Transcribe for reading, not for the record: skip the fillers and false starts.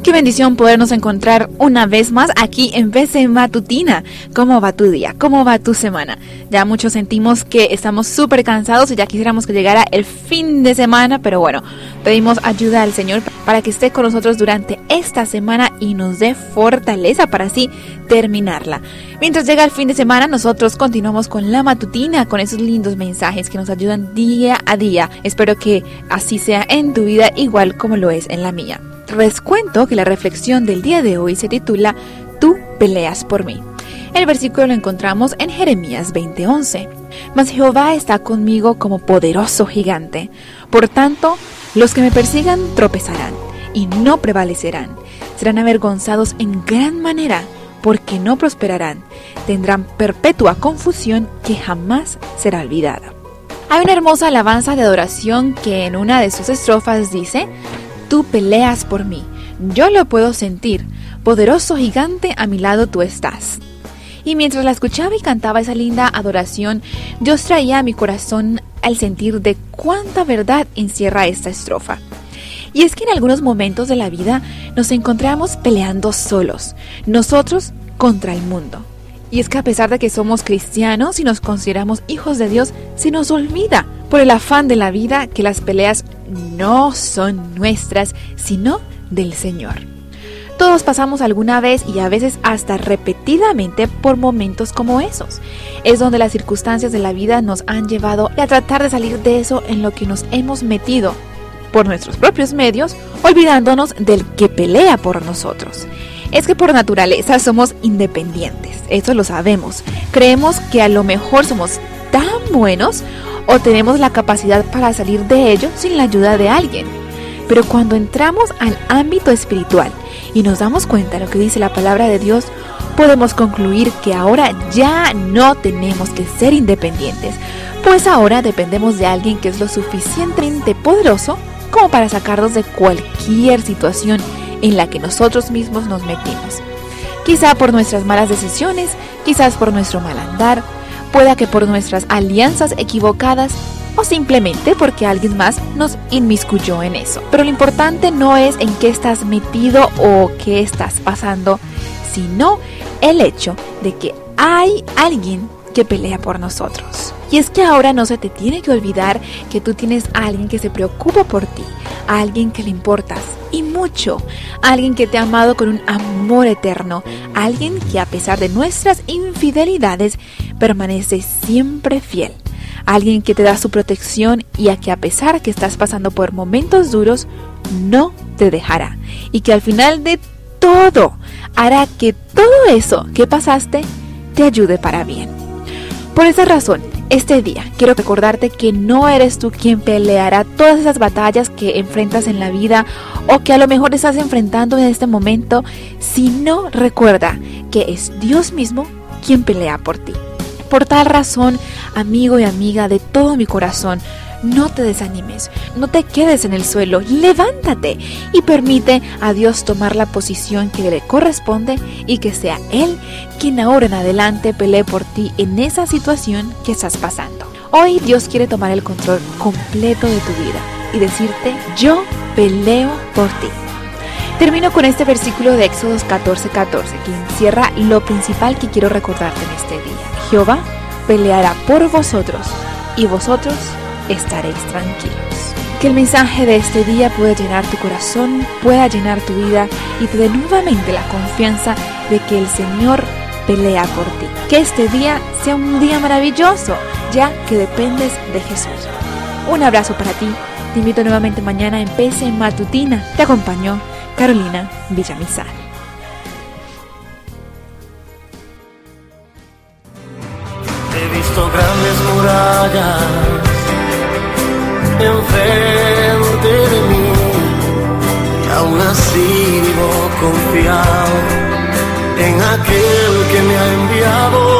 Qué bendición podernos encontrar una vez más aquí en BC Matutina. ¿Cómo va tu día? ¿Cómo va tu semana? Ya muchos sentimos que estamos súper cansados y ya quisiéramos que llegara el fin de semana, pero bueno, pedimos ayuda al Señor para que esté con nosotros durante esta semana y nos dé fortaleza para así terminarla. Mientras llega el fin de semana, nosotros continuamos con la matutina, con esos lindos mensajes que nos ayudan día a día. Espero que así sea en tu vida, igual como lo es en la mía. Les cuento que la reflexión del día de hoy se titula Tú peleas por mí. El versículo lo encontramos en Jeremías 20:11. Mas Jehová está conmigo como poderoso gigante. Por tanto, los que me persigan tropezarán y no prevalecerán. Serán avergonzados en gran manera, porque no prosperarán. Tendrán perpetua confusión que jamás será olvidada. Hay una hermosa alabanza de adoración que en una de sus estrofas dice: Tú peleas por mí, yo lo puedo sentir, poderoso gigante a mi lado tú estás. Y mientras la escuchaba y cantaba esa linda adoración, Dios traía a mi corazón al sentir de cuánta verdad encierra esta estrofa. Y es que en algunos momentos de la vida nos encontramos peleando solos, nosotros contra el mundo. Y es que a pesar de que somos cristianos y nos consideramos hijos de Dios, se nos olvida por el afán de la vida que las peleas no son nuestras, sino del Señor. Todos pasamos alguna vez y a veces hasta repetidamente por momentos como esos. Es donde las circunstancias de la vida nos han llevado a tratar de salir de eso en lo que nos hemos metido por nuestros propios medios, olvidándonos del que pelea por nosotros. Es que por naturaleza somos independientes, eso lo sabemos. Creemos que a lo mejor somos tan buenos o tenemos la capacidad para salir de ello sin la ayuda de alguien. Pero cuando entramos al ámbito espiritual y nos damos cuenta de lo que dice la palabra de Dios, podemos concluir que ahora ya no tenemos que ser independientes, pues ahora dependemos de alguien que es lo suficientemente poderoso como para sacarnos de cualquier situación en la que nosotros mismos nos metimos. Quizá por nuestras malas decisiones, quizás por nuestro mal andar, pueda que por nuestras alianzas equivocadas o simplemente porque alguien más nos inmiscuyó en eso. Pero lo importante no es en qué estás metido o qué estás pasando, sino el hecho de que hay alguien que pelea por nosotros. Y es que ahora no se te tiene que olvidar que tú tienes a alguien que se preocupa por ti, a alguien que le importas y mucho, a alguien que te ha amado con un amor eterno, a alguien que a pesar de nuestras infidelidades permanece siempre fiel, a alguien que te da su protección y a que a pesar que estás pasando por momentos duros, no te dejará y que al final de todo hará que todo eso que pasaste te ayude para bien. Por esa razón, este día quiero recordarte que no eres tú quien peleará todas esas batallas que enfrentas en la vida o que a lo mejor estás enfrentando en este momento, sino recuerda que es Dios mismo quien pelea por ti. Por tal razón, amigo y amiga de todo mi corazón, no te desanimes, no te quedes en el suelo, levántate y permite a Dios tomar la posición que le corresponde y que sea Él quien ahora en adelante pelee por ti en esa situación que estás pasando. Hoy Dios quiere tomar el control completo de tu vida y decirte: yo peleo por ti. Termino con este versículo de Éxodo 14:14 que encierra lo principal que quiero recordarte en este día. Jehová peleará por vosotros y vosotros estaréis tranquilos. Que el mensaje de este día pueda llenar tu corazón, pueda llenar tu vida y te dé nuevamente la confianza de que el Señor pelea por ti. Que este día sea un día maravilloso, ya que dependes de Jesús. Un abrazo para ti. Te invito nuevamente mañana en BC Matutina. Te acompañó Carolina Villamizar. He visto grandes murallas enfrente de mí y aún así vivo confiado en aquel que me ha enviado.